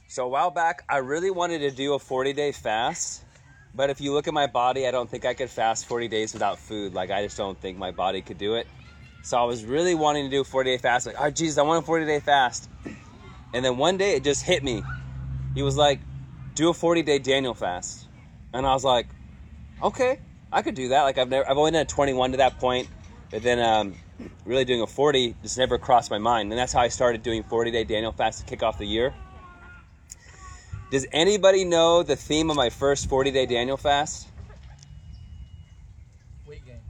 So a while back, I really wanted to do a 40-day fast, but if you look at my body, I don't think I could fast 40 days without food. Like, I just don't think my body could do it. So I was really wanting to do a 40-day fast. Like, oh, Jesus, I want a 40-day fast. And then one day it just hit me. He was like, do a 40-day Daniel fast. And I was like, okay, I could do that. Like, I've only done a 21 to that point, but then really doing a 40 just never crossed my mind. And that's how I started doing 40-day Daniel fast to kick off the year. Does anybody know the theme of my first 40-day Daniel fast? Weight gain.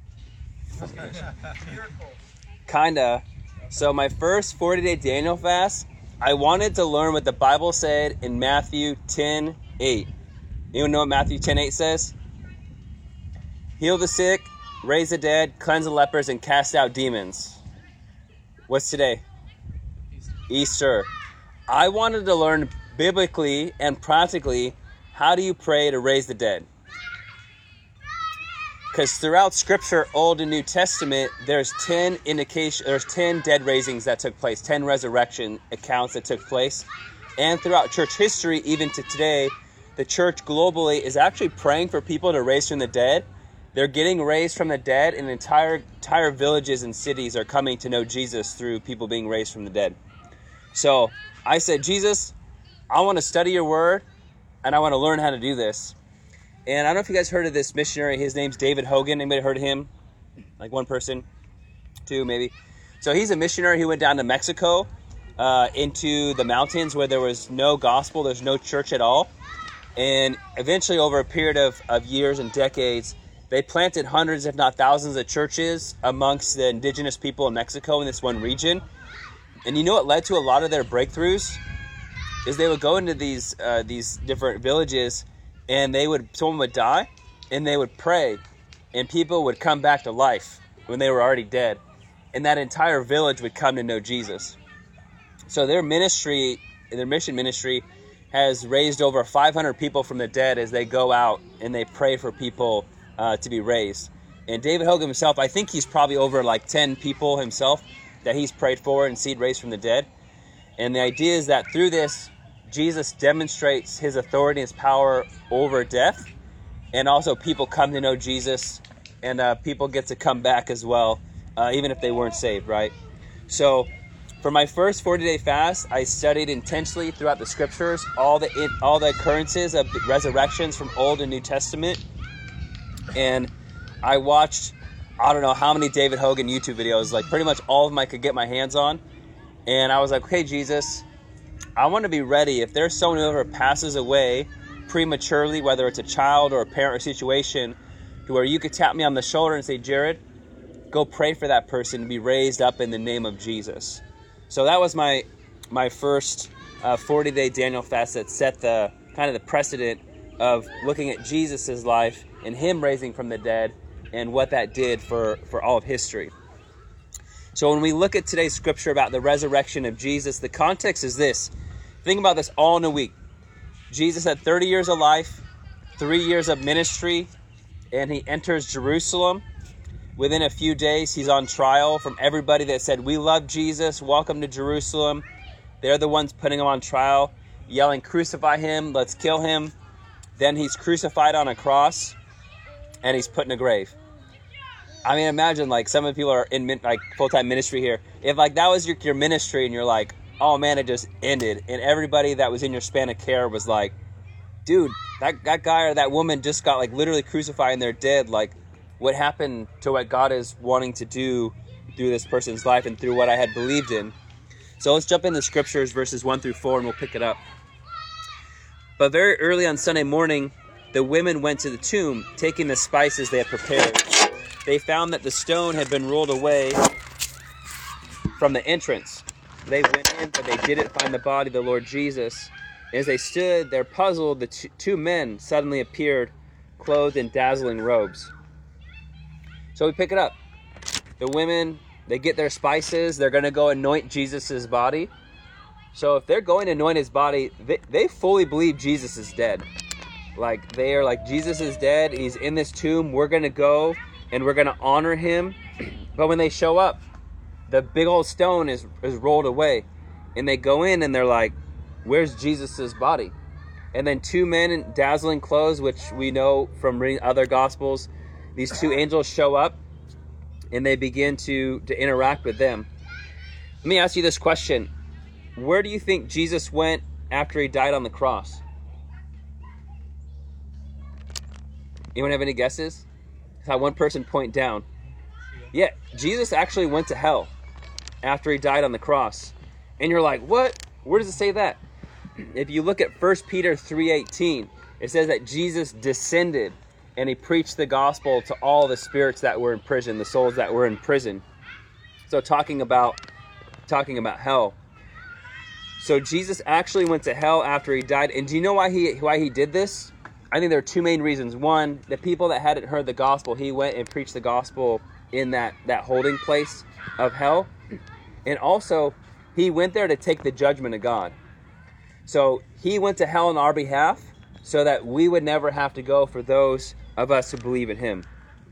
Kinda. So my first 40-day Daniel fast, I wanted to learn what the Bible said in Matthew 10:8. Anyone know what Matthew 10:8 says? Heal the sick, raise the dead, cleanse the lepers, and cast out demons. What's today? Easter. I wanted to learn biblically and practically, how do you pray to raise the dead? Because throughout Scripture, Old and New Testament, there's 10 dead raisings that took place, 10 resurrection accounts that took place. And throughout church history, even to today, the church globally is actually praying for people to raise from the dead. They're getting raised from the dead, and entire villages and cities are coming to know Jesus through people being raised from the dead. So I said, Jesus, I want to study your word, and I want to learn how to do this. And I don't know if you guys heard of this missionary. His name's David Hogan. Anybody heard of him? Like one person? Two, maybe. So he's a missionary who went down to Mexico into the mountains where there was no gospel, there's no church at all. And eventually, over a period of years and decades, they planted hundreds, if not thousands, of churches amongst the indigenous people in Mexico in this one region. And you know what led to a lot of their breakthroughs? Is they would go into these different villages, and someone would die, and they would pray, and people would come back to life when they were already dead, and that entire village would come to know Jesus. So their mission ministry, has raised over 500 people from the dead as they go out and they pray for people to be raised. And David Hogan himself, I think he's probably over like 10 people himself that he's prayed for and seen raised from the dead. And the idea is that through this, Jesus demonstrates his authority and his power over death. And also people come to know Jesus, and people get to come back as well, even if they weren't saved, right? So for my first 40-day fast, I studied intensely throughout the scriptures, all the occurrences of resurrections from Old and New Testament. And I watched, I don't know how many David Hogan YouTube videos, like pretty much all of them I could get my hands on. And I was like, okay, Jesus, I want to be ready. If there's someone who ever passes away prematurely, whether it's a child or a parent or situation, to where you could tap me on the shoulder and say, Jared, go pray for that person to be raised up in the name of Jesus. So that was my first 40-day Daniel fast that set the kind of the precedent of looking at Jesus' life and him raising from the dead and what that did for all of history. So when we look at today's scripture about the resurrection of Jesus, the context is this. Think about this all in a week. Jesus had 30 years of life, 3 years of ministry, and he enters Jerusalem. Within a few days, he's on trial from everybody that said, we love Jesus, welcome to Jerusalem. They're the ones putting him on trial, yelling, crucify him, let's kill him. Then he's crucified on a cross, and he's put in a grave. I mean, imagine, like, some of the people are in like full-time ministry here. If like that was your ministry, and you're like, oh man, it just ended, and everybody that was in your span of care was like, dude, that guy or that woman just got like literally crucified and they're dead. Like, what happened to what God is wanting to do through this person's life and through what I had believed in? So let's jump into scriptures, verses 1-4, and we'll pick it up. But very early on Sunday morning, the women went to the tomb, taking the spices they had prepared. They found that the stone had been rolled away from the entrance. They went in, but they didn't find the body of the Lord Jesus. As they stood there puzzled, the two men suddenly appeared, clothed in dazzling robes. So we pick it up. The women, they get their spices. They're going to go anoint Jesus' body. So if they're going to anoint his body, they fully believe Jesus is dead. Like, they are like, Jesus is dead. He's in this tomb. We're going to go and we're going to honor him. But when they show up, the big old stone is rolled away. And they go in and they're like, where's Jesus's body? And then two men in dazzling clothes, which we know from reading other gospels, these two angels show up and they begin to interact with them. Let me ask you this question. Where do you think Jesus went after he died on the cross? Anyone have any guesses? I had one person point down. Yeah, Jesus actually went to hell after he died on the cross. And you're like, what? Where does it say that? If you look at 1 Peter 3:18, it says that Jesus descended and he preached the gospel to all the spirits that were in prison, the souls that were in prison. So talking about hell. So Jesus actually went to hell after he died. And do you know why he did this? I think there are two main reasons. One, the people that hadn't heard the gospel, he went and preached the gospel in that holding place of hell. And also, he went there to take the judgment of God. So he went to hell on our behalf so that we would never have to go, for those of us who believe in him.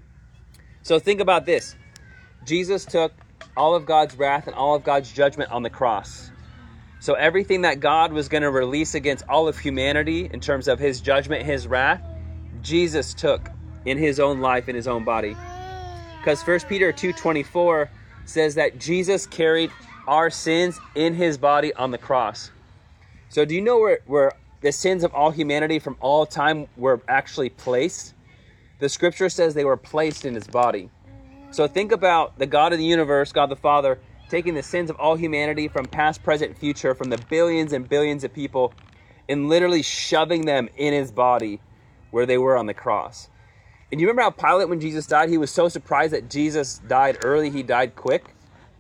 So think about this. Jesus took all of God's wrath and all of God's judgment on the cross. So everything that God was going to release against all of humanity in terms of his judgment, his wrath, Jesus took in his own life, in his own body. Because 1 Peter 2:24 says that Jesus carried our sins in his body on the cross. So do you know where the sins of all humanity from all time were actually placed? The scripture says they were placed in his body. So think about the God of the universe, God the Father, taking the sins of all humanity from past, present, future, from the billions and billions of people, and literally shoving them in his body where they were on the cross. And you remember how Pilate, when Jesus died, he was so surprised that Jesus died early, he died quick?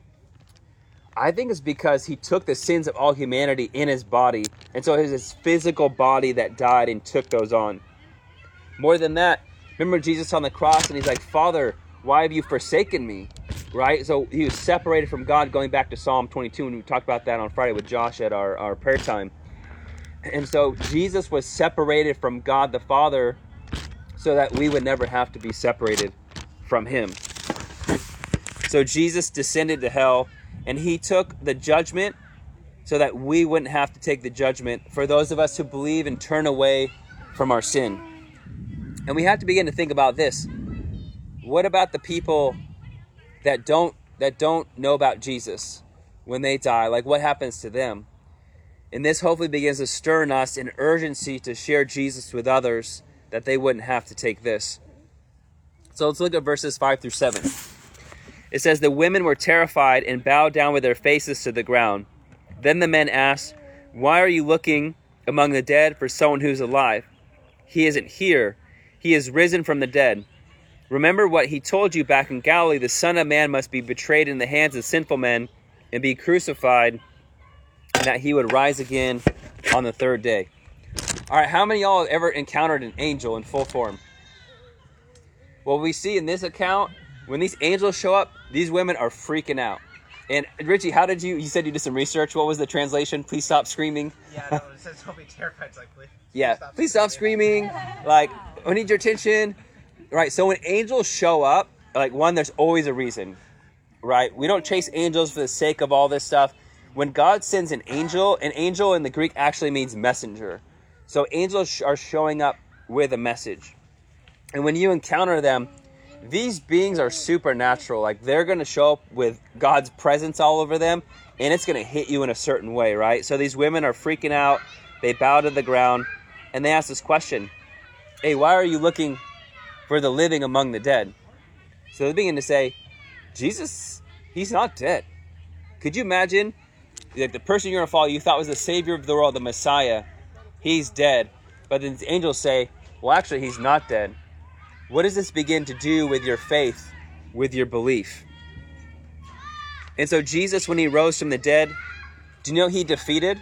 I think it's because he took the sins of all humanity in his body, and so it was his physical body that died and took those on. More than that, remember Jesus on the cross, and he's like, Father, why have you forsaken me? Right? So he was separated from God, going back to Psalm 22, and we talked about that on Friday with Josh at our prayer time. And so Jesus was separated from God the Father so that we would never have to be separated from him. So Jesus descended to hell, and he took the judgment so that we wouldn't have to take the judgment for those of us who believe and turn away from our sin. And we have to begin to think about this. What about the people that don't know about Jesus when they die? Like, what happens to them? And this hopefully begins to stir in us an urgency to share Jesus with others, that they wouldn't have to take this. So let's look at verses 5-7. It says, the women were terrified and bowed down with their faces to the ground. Then the men asked, why are you looking among the dead for someone who's alive? He isn't here. He is risen from the dead. Remember what he told you back in Galilee, the Son of Man must be betrayed in the hands of sinful men and be crucified, and that he would rise again on the third day. All right, how many of y'all have ever encountered an angel in full form? Well, we see in this account, when these angels show up, these women are freaking out. And Richie, how did you said you did some research. What was the translation? Please stop screaming. Yeah, no, it says don't be terrified. It's like, please stop screaming. Like, I need your attention. Right, so when angels show up, like, one, there's always a reason, right? We don't chase angels for the sake of all this stuff. When God sends an angel in the Greek actually means messenger. So angels are showing up with a message. And when you encounter them, these beings are supernatural. Like, they're going to show up with God's presence all over them, and it's going to hit you in a certain way, right? So these women are freaking out. They bow to the ground, and they ask this question, hey, why are you looking for the living among the dead? So they begin to say, Jesus, he's not dead. Could you imagine, like, the person you're going to follow, you thought was the Savior of the world, the Messiah, he's dead. But then the angels say, well, actually, he's not dead. What does this begin to do with your faith, with your belief? And so Jesus, when he rose from the dead, do you know he defeated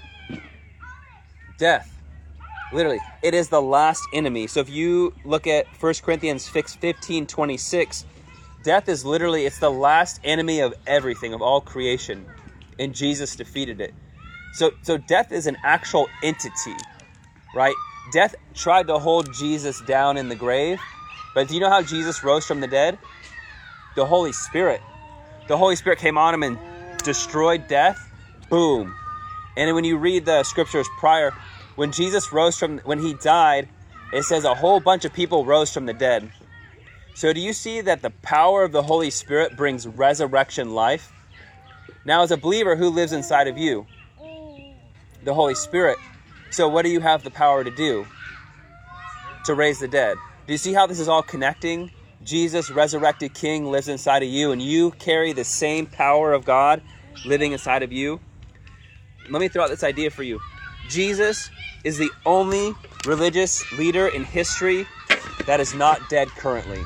death? Literally, it is the last enemy. So if you look at 1 Corinthians 15:26, death is literally, it's the last enemy of everything, of all creation. And Jesus defeated it. So death is an actual entity, right? Death tried to hold Jesus down in the grave. But do you know how Jesus rose from the dead? The Holy Spirit. The Holy Spirit came on him and destroyed death. Boom. And when you read the scriptures prior, when he died, it says a whole bunch of people rose from the dead. So do you see that the power of the Holy Spirit brings resurrection life? Now, as a believer, who lives inside of you? The Holy Spirit. So what do you have the power to do? To raise the dead. Do you see how this is all connecting? Jesus, resurrected King, lives inside of you, and you carry the same power of God living inside of you. Let me throw out this idea for you. Jesus is the only religious leader in history that is not dead currently.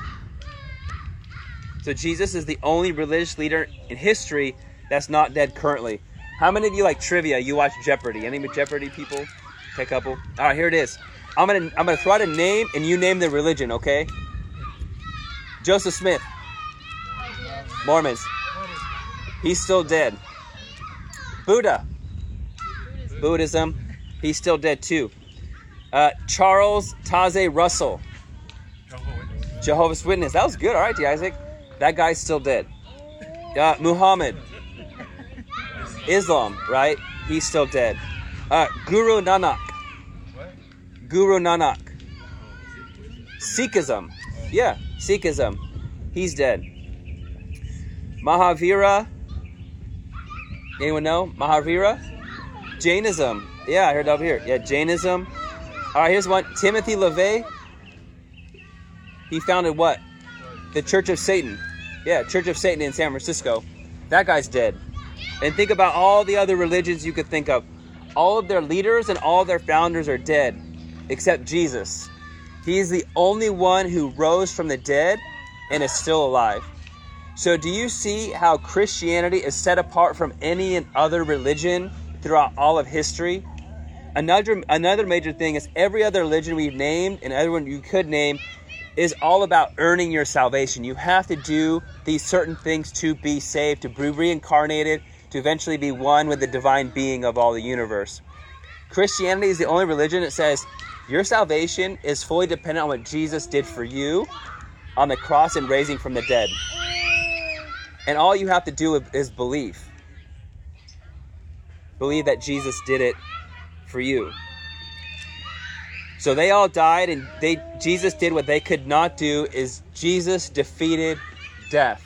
So Jesus is the only religious leader in history that's not dead currently. How many of you like trivia? You watch Jeopardy? Any Jeopardy people? Okay, a couple. All right, here it is. I'm gonna throw out a name and you name the religion, okay? Joseph Smith. Mormons. He's still dead. Buddha. Buddhism. He's still dead too. Charles Taze Russell. Jehovah's Witness. That was good. All right, D. Isaac. That guy's still dead. Muhammad. Islam, right? He's still dead. Guru Nanak. Guru Nanak. Sikhism. Yeah, Sikhism. He's dead. Mahavira. Anyone know? Mahavira? Jainism. Yeah, I heard it over here. Yeah, Jainism. All right, here's one. Timothy LaVey. He founded what? The Church of Satan. Yeah, Church of Satan in San Francisco. That guy's dead. And think about all the other religions you could think of. All of their leaders and all their founders are dead, except Jesus. He's the only one who rose from the dead and is still alive. So do you see how Christianity is set apart from any other religion throughout all of history? Another major thing is every other religion we've named and everyone you could name is all about earning your salvation. You have to do these certain things to be saved, to be reincarnated, to eventually be one with the divine being of all the universe. Christianity is the only religion that says your salvation is fully dependent on what Jesus did for you on the cross and raising from the dead. And all you have to do is believe. Believe that Jesus did it for you. So they all died, and Jesus did what they could not do. Is Jesus defeated death.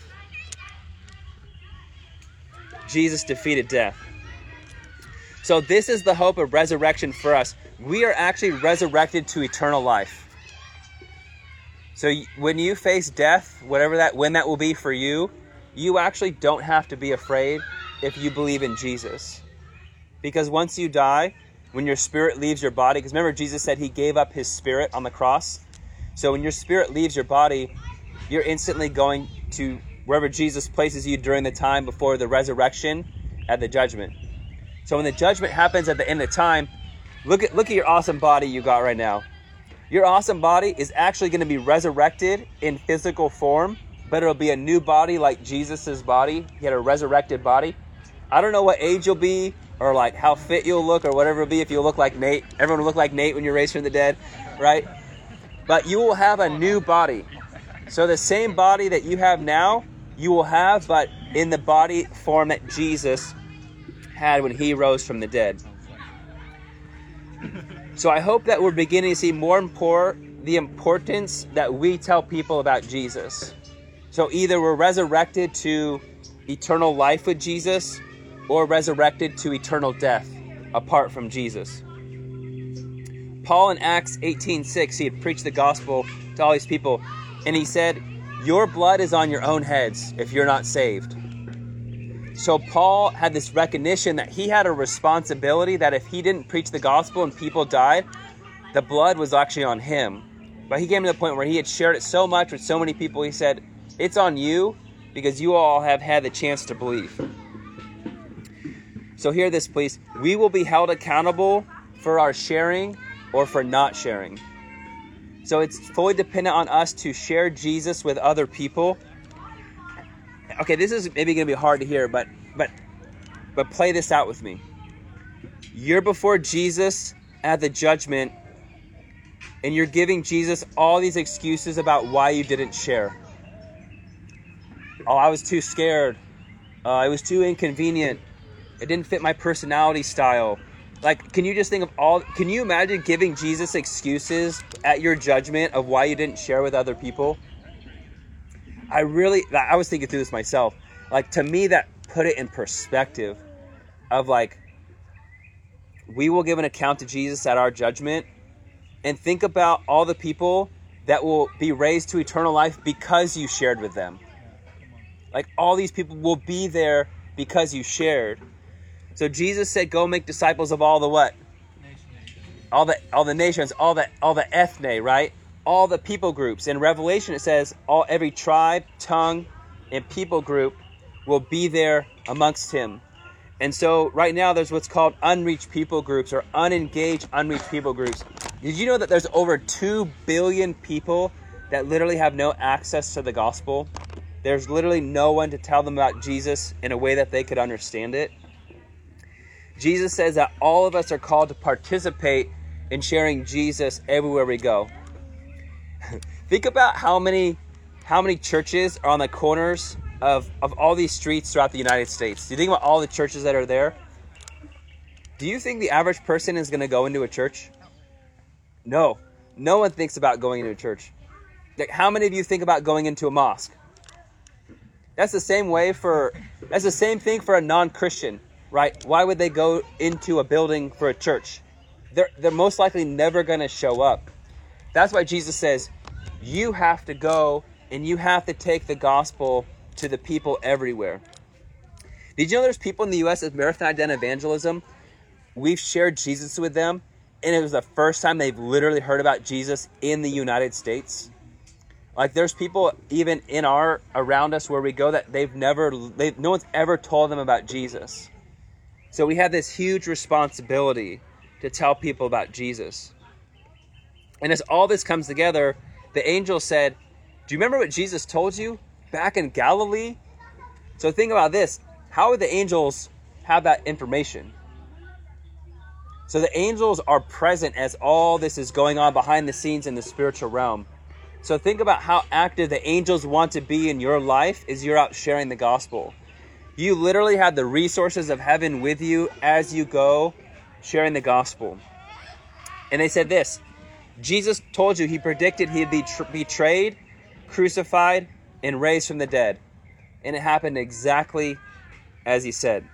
Jesus defeated death. So this is the hope of resurrection for us. We are actually resurrected to eternal life. So when you face death, when that will be for you, you actually don't have to be afraid if you believe in Jesus. Because once you die, when your spirit leaves your body, because remember Jesus said he gave up his spirit on the cross. So when your spirit leaves your body, you're instantly going to wherever Jesus places you during the time before the resurrection at the judgment. So when the judgment happens at the end of time, look at your awesome body you got right now. Your awesome body is actually going to be resurrected in physical form, but it'll be a new body like Jesus's body. He had a resurrected body. I don't know what age you'll be or like how fit you'll look or whatever it'll be if you look like Nate. Everyone will look like Nate when you're raised from the dead, right? But you will have a new body. So the same body that you have now, you will have, but in the body form that Jesus had when he rose from the dead. So I hope that we're beginning to see more and more the importance that we tell people about Jesus. So either we're resurrected to eternal life with Jesus or resurrected to eternal death apart from Jesus. Paul in Acts 18:6, he had preached the gospel to all these people, and he said, your blood is on your own heads if you're not saved. So Paul had this recognition that he had a responsibility that if he didn't preach the gospel and people died, the blood was actually on him. But he came to the point where he had shared it so much with so many people, he said, it's on you because you all have had the chance to believe. So hear this, please. We will be held accountable for our sharing or for not sharing. So it's fully dependent on us to share Jesus with other people. Okay, this is maybe going to be hard to hear, but play this out with me. You're before Jesus at the judgment, and you're giving Jesus all these excuses about why you didn't share. Oh, I was too scared. It was too inconvenient. It didn't fit my personality style. Like, can you just think of can you imagine giving Jesus excuses at your judgment of why you didn't share with other people? I was thinking through this myself. Like, to me, that put it in perspective of like, we will give an account to Jesus at our judgment, and think about all the people that will be raised to eternal life because you shared with them. Like, all these people will be there because you shared. So Jesus said, go make disciples of all the what? All the nations, all the ethne, right? All the people groups. In Revelation it says every tribe, tongue, and people group will be there amongst him. And so right now there's what's called unreached people groups, or unengaged unreached people groups. Did you know that there's over 2 billion people that literally have no access to the gospel? There's literally no one to tell them about Jesus in a way that they could understand it. Jesus says that all of us are called to participate in sharing Jesus everywhere we go. Think about how many churches are on the corners of all these streets throughout the United States. Do you think about all the churches that are there? Do you think the average person is going to go into a church? No. No one thinks about going into a church. Like, how many of you think about going into a mosque? That's the same thing for a non-Christian, right? Why would they go into a building for a church? They're most likely never going to show up. That's why Jesus says, you have to go and you have to take the gospel to the people everywhere. Did you know there's people in the U.S. at Marathon Identity Evangelism? We've shared Jesus with them, and it was the first time they've literally heard about Jesus in the United States. Like, there's people even around us where we go that no one's ever told them about Jesus. So we have this huge responsibility to tell people about Jesus. And as all this comes together, the angel said, do you remember what Jesus told you back in Galilee? So think about this. How would the angels have that information? So the angels are present as all this is going on behind the scenes in the spiritual realm. So think about how active the angels want to be in your life as you're out sharing the gospel. You literally have the resources of heaven with you as you go sharing the gospel. And they said this, Jesus told you, he predicted he'd be betrayed, crucified, and raised from the dead. And it happened exactly as he said.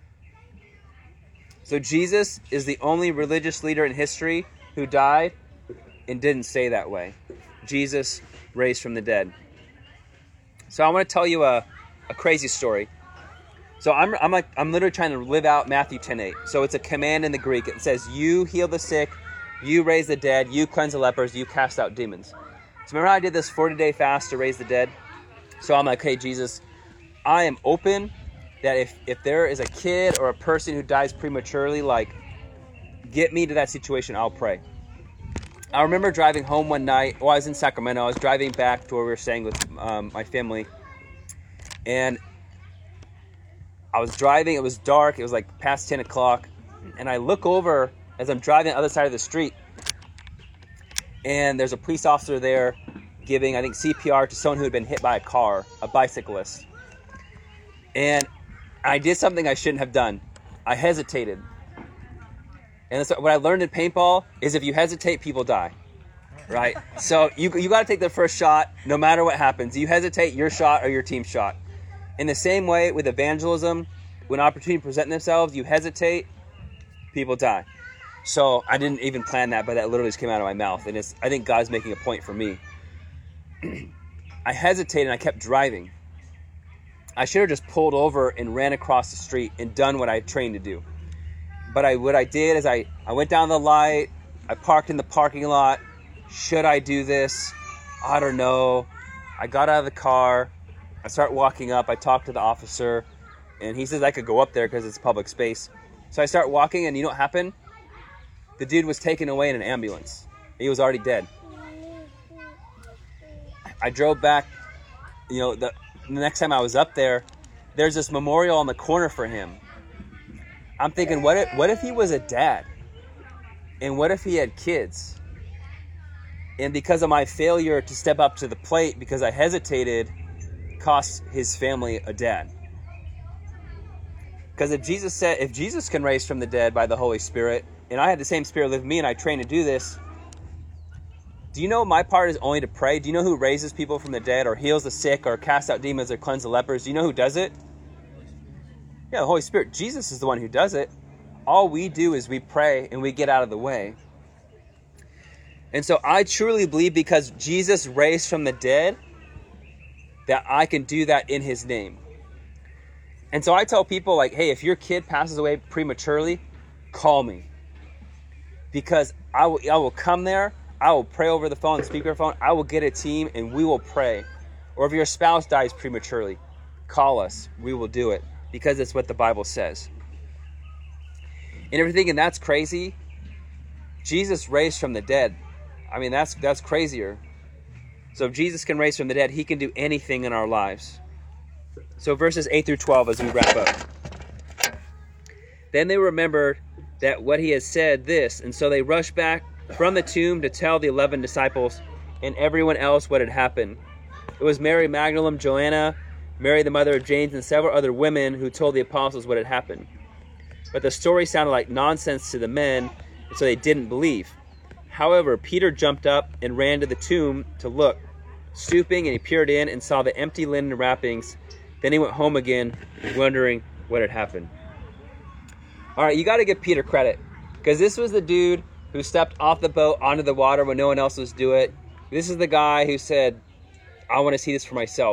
So Jesus is the only religious leader in history who died and didn't stay that way. Jesus raised from the dead. So I want to tell you a crazy story. So I'm literally trying to live out Matthew 10:8. So it's a command in the Greek. It says, you heal the sick, you raise the dead, you cleanse the lepers, you cast out demons. So remember how I did this 40-day fast to raise the dead? So I'm like, hey, Jesus, I am open that if there is a kid or a person who dies prematurely, like, get me to that situation, I'll pray. I remember driving home one night. I was in Sacramento. I was driving back to where we were staying with my family. And I was driving. It was dark. It was like past 10 o'clock. And I look over as I'm driving the other side of the street. And there's a police officer there giving, I think, CPR to someone who had been hit by a car, a bicyclist. And I did something I shouldn't have done. I hesitated. And so what I learned in paintball is if you hesitate, people die, right? So you got to take the first shot no matter what happens. You hesitate, your shot or your team's shot. In the same way with evangelism, when opportunities present themselves, you hesitate, people die. So I didn't even plan that, but that literally just came out of my mouth. And I think God's making a point for me. I hesitated and I kept driving. I should have just pulled over and ran across the street and done what I trained to do. But what I did is I went down the light, I parked in the parking lot. Should I do this? I don't know. I got out of the car, I start walking up, I talk to the officer, and he says I could go up there because it's public space. So I start walking, and you know what happened? The dude was taken away in an ambulance. He was already dead. I drove back, the next time I was up there, there's this memorial on the corner for him. I'm thinking, what if he was a dad? And what if he had kids? And because of my failure to step up to the plate because I hesitated, cost his family a dad. Because if Jesus can raise from the dead by the Holy Spirit, and I had the same Spirit live in me and I train to do this, do you know my part is only to pray? Do you know who raises people from the dead or heals the sick or casts out demons or cleanses the lepers? Do you know who does it? Yeah, the Holy Spirit. Jesus is the one who does it. All we do is we pray and we get out of the way. And so I truly believe because Jesus raised from the dead that I can do that in his name. And so I tell people like, hey, if your kid passes away prematurely, call me. Because I will come there, I will pray over the phone, speakerphone, I will get a team and we will pray. Or if your spouse dies prematurely, call us, we will do it. Because it's what the Bible says. And if you're thinking that's crazy, Jesus raised from the dead. I mean, that's crazier. So if Jesus can raise from the dead, he can do anything in our lives. So verses 8 through 12 as we wrap up. Then they remembered that what he had said this, and so they rushed back from the tomb to tell the 11 disciples and everyone else what had happened. It was Mary Magdalene, Joanna, Mary the mother of James, and several other women who told the apostles what had happened. But the story sounded like nonsense to the men, and so they didn't believe. However, Peter jumped up and ran to the tomb to look. Stooping, and he peered in and saw the empty linen wrappings. Then he went home again, wondering what had happened. All right, you got to give Peter credit, because this was the dude who stepped off the boat onto the water when no one else was doing it. This is the guy who said, I want to see this for myself.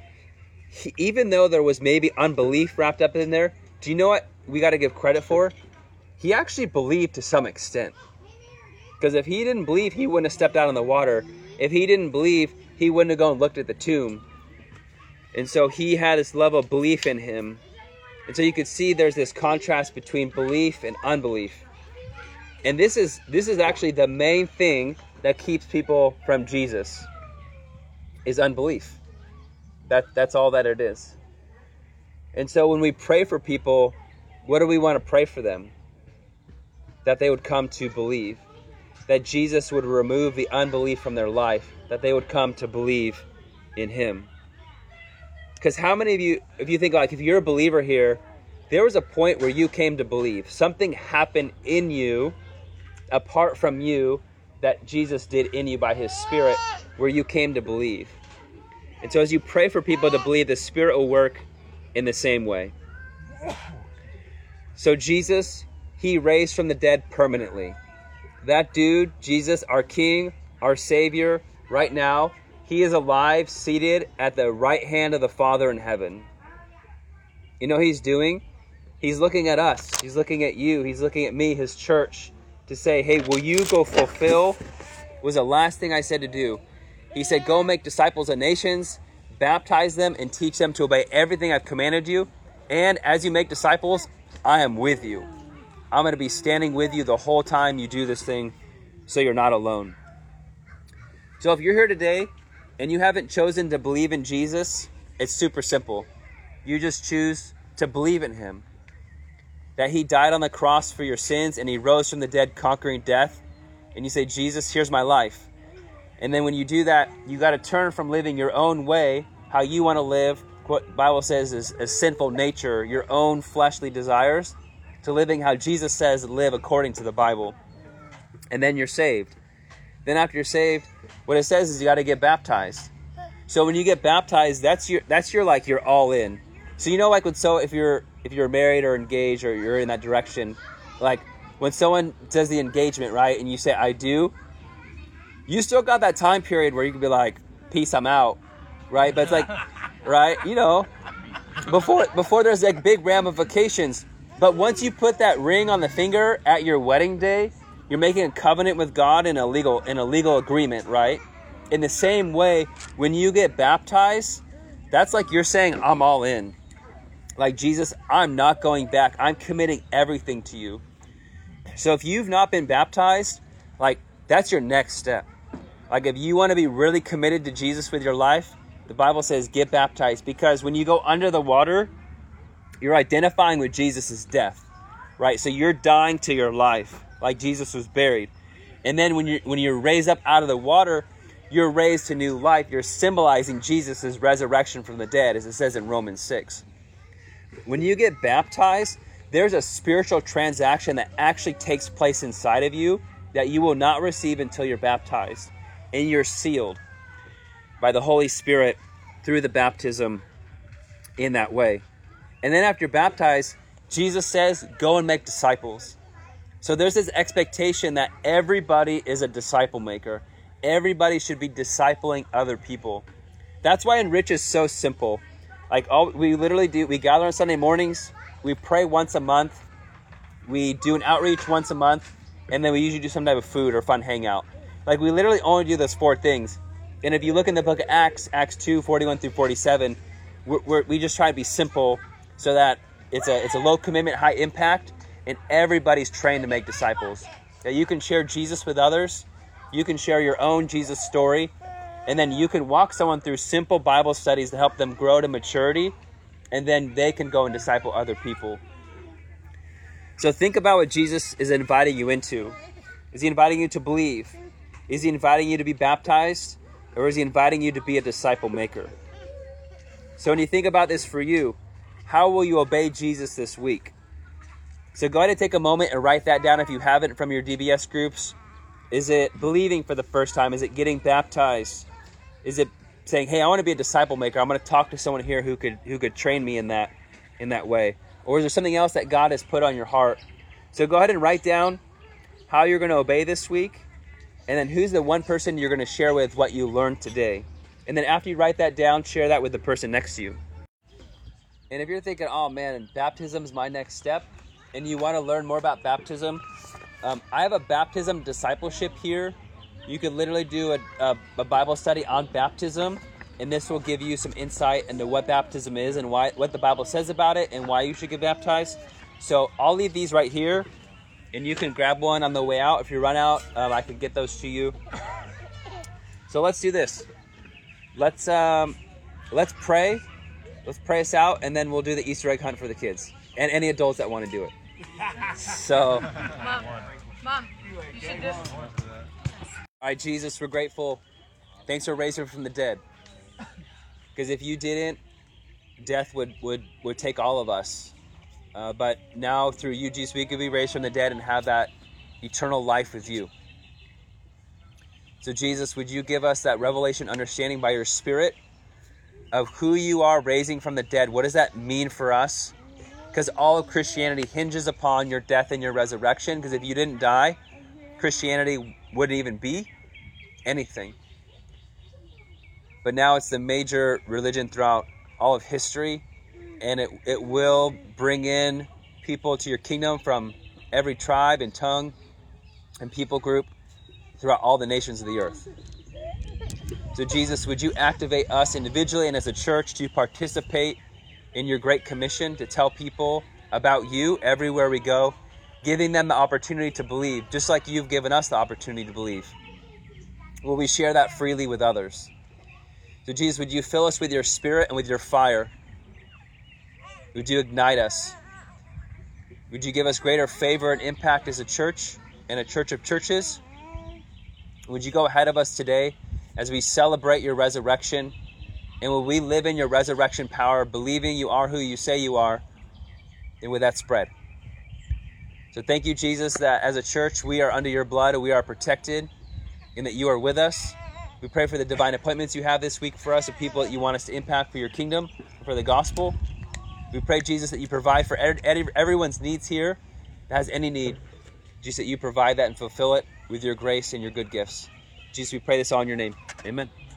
Even though there was maybe unbelief wrapped up in there, do you know what we got to give credit for? He actually believed to some extent. Because if he didn't believe, he wouldn't have stepped out on the water. If he didn't believe, he wouldn't have gone and looked at the tomb. And so he had this level of belief in him. And so you could see there's this contrast between belief and unbelief. And this is actually the main thing that keeps people from Jesus, is unbelief. That's all that it is. And so when we pray for people, what do we want to pray for them? That they would come to believe. That Jesus would remove the unbelief from their life. That they would come to believe in him. Because how many of you, if you think like, if you're a believer here, there was a point where you came to believe. Something happened in you, apart from you, that Jesus did in you by his Spirit, where you came to believe. And so as you pray for people to believe, the Spirit will work in the same way. So Jesus, he raised from the dead permanently. That dude, Jesus, our King, our Savior, right now, he is alive, seated at the right hand of the Father in heaven. You know what he's doing? He's looking at us. He's looking at you. He's looking at me, his church, to say, hey, will you go fulfill? Was the last thing I said to do. He said, go make disciples of nations, baptize them, and teach them to obey everything I've commanded you. And as you make disciples, I am with you. I'm going to be standing with you the whole time you do this thing, so you're not alone. So if you're here today and you haven't chosen to believe in Jesus, it's super simple. You just choose to believe in him. That he died on the cross for your sins and he rose from the dead conquering death. And you say, Jesus, here's my life. And then when you do that, you got to turn from living your own way, how you want to live, what the Bible says is a sinful nature, your own fleshly desires, to living how Jesus says live according to the Bible. And then you're saved. Then after you're saved, what it says is you got to get baptized. So when you get baptized, that's your like you're all in. So you know, like if you're married or engaged or you're in that direction, like when someone does the engagement, right, and you say I do, you still got that time period where you can be like, peace, I'm out, right? But it's like, right, you know, before there's like big ramifications. But once you put that ring on the finger at your wedding day, you're making a covenant with God in a legal agreement, right? In the same way, when you get baptized, that's like you're saying, I'm all in. Like, Jesus, I'm not going back. I'm committing everything to you. So if you've not been baptized, like, that's your next step. Like, if you want to be really committed to Jesus with your life, the Bible says get baptized. Because when you go under the water, you're identifying with Jesus' death, right? So you're dying to your life, like Jesus was buried. And then when you're raised up out of the water, you're raised to new life. You're symbolizing Jesus' resurrection from the dead, as it says in Romans 6. When you get baptized, there's a spiritual transaction that actually takes place inside of you that you will not receive until you're baptized. And you're sealed by the Holy Spirit through the baptism in that way. And then after you're baptized, Jesus says, go and make disciples. So there's this expectation that everybody is a disciple maker. Everybody should be discipling other people. That's why Enrich is so simple. Like we literally do, we gather on Sunday mornings, we pray once a month, we do an outreach once a month, and then we usually do some type of food or fun hangout. Like we literally only do those 4 things. And if you look in the book of Acts 2, 41 through 47, we just try to be simple so that it's a low commitment, high impact, and everybody's trained to make disciples. That you can share Jesus with others, you can share your own Jesus story, and then you can walk someone through simple Bible studies to help them grow to maturity, and then they can go and disciple other people. So think about what Jesus is inviting you into. Is he inviting you to believe? Is he inviting you to be baptized? Or is he inviting you to be a disciple maker? So when you think about this for you, how will you obey Jesus this week? So go ahead and take a moment and write that down if you haven't from your DBS groups. Is it believing for the first time? Is it getting baptized? Is it saying, hey, I want to be a disciple maker. I'm going to talk to someone here who could train me in that way? Or is there something else that God has put on your heart? So go ahead and write down how you're going to obey this week. And then who's the one person you're going to share with what you learned today? And then after you write that down, share that with the person next to you. And if you're thinking, oh man, baptism is my next step, and you want to learn more about baptism, I have a baptism discipleship here. You could literally do a Bible study on baptism, and this will give you some insight into what baptism is and what the Bible says about it and why you should get baptized. So I'll leave these right here, and you can grab one on the way out. If you run out, I can get those to you. So let's do this. Let's pray. Let's pray us out, and then we'll do the Easter egg hunt for the kids and any adults that want to do it. So, Mom, you should do. All right, Jesus, we're grateful. Thanks for raising from the dead. Because if you didn't, death would take all of us. But now through you, Jesus, we could be raised from the dead and have that eternal life with you. So Jesus, would you give us that revelation understanding by your Spirit of who you are raising from the dead? What does that mean for us? Because all of Christianity hinges upon your death and your resurrection. Because if you didn't die, Christianity wouldn't even be anything. But now it's the major religion throughout all of history. And it will bring in people to your kingdom from every tribe and tongue and people group throughout all the nations of the earth. So Jesus, would you activate us individually and as a church to participate in your great commission to tell people about you everywhere we go, giving them the opportunity to believe, just like you've given us the opportunity to believe. Will we share that freely with others? So Jesus, would you fill us with your Spirit and with your fire? Would you ignite us? Would you give us greater favor and impact as a church and a church of churches? Would you go ahead of us today as we celebrate your resurrection? And will we live in your resurrection power, believing you are who you say you are, and with that spread? So thank you, Jesus, that as a church, we are under your blood and we are protected and that you are with us. We pray for the divine appointments you have this week for us, of people that you want us to impact for your kingdom, for the gospel. We pray, Jesus, that you provide for everyone's needs here that has any need. Jesus, that you provide that and fulfill it with your grace and your good gifts. Jesus, we pray this all in your name. Amen.